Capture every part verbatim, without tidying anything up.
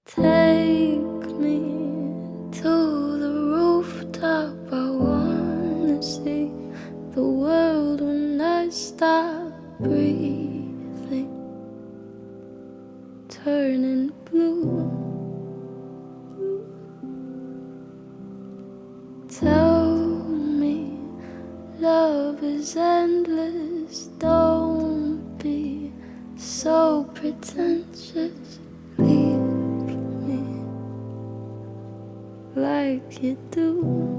Take me to the rooftop. I wanna see the world when I stop breathing, turning blue. Tell me love is endless. Don't be so pretentious. Leave me like you do.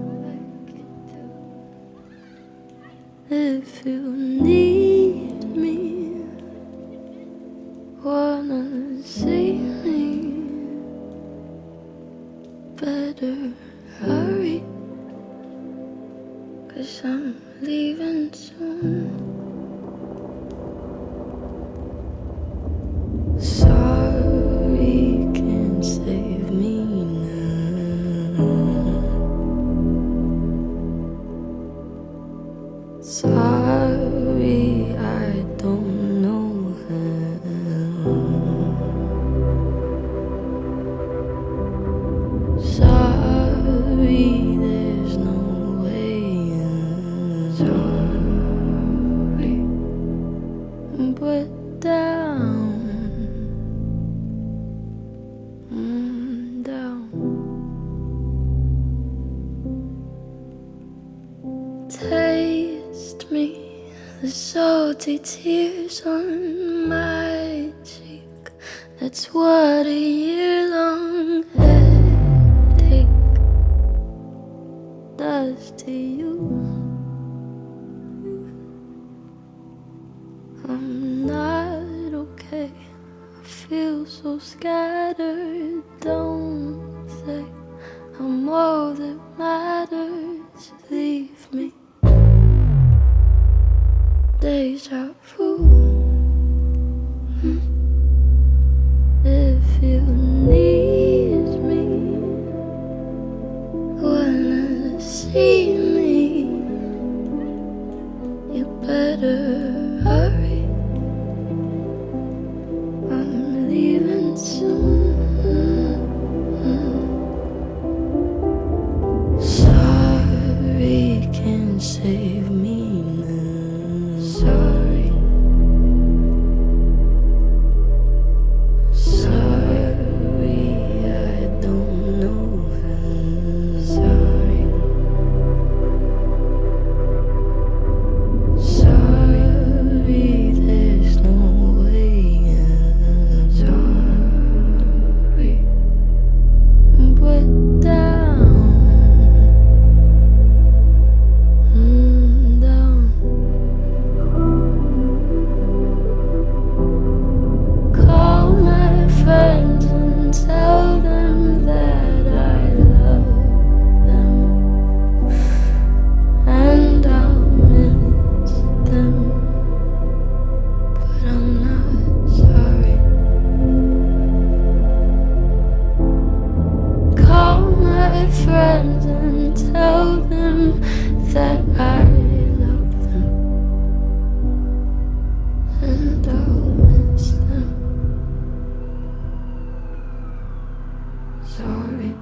If you need me, wanna see me, better hurry, 'cause I'm leaving soon. Sorry can't save me now. Sorry I don't know how. Sorry there's no way out. Sorry, but down, mm, down. Taste me, the salty tears on my cheek. That's what a year-long headache does to you. I'm not okay, I feel so scattered. Don't say I'm all that matters. Leave me. Deja vu. Hmm. If you need me, wanna see me, you better hurry. I'm leaving soon. Sorry can't save me now. Sorry. Sorry I don't know how. Sorry. Sorry there's no way out. Sorry, but down, mm, down. Call my friends and tell them that I love them, and I'll miss them, but I'm not sorry. Call my friends and tell them that I love them, and I'll miss them. Sorry.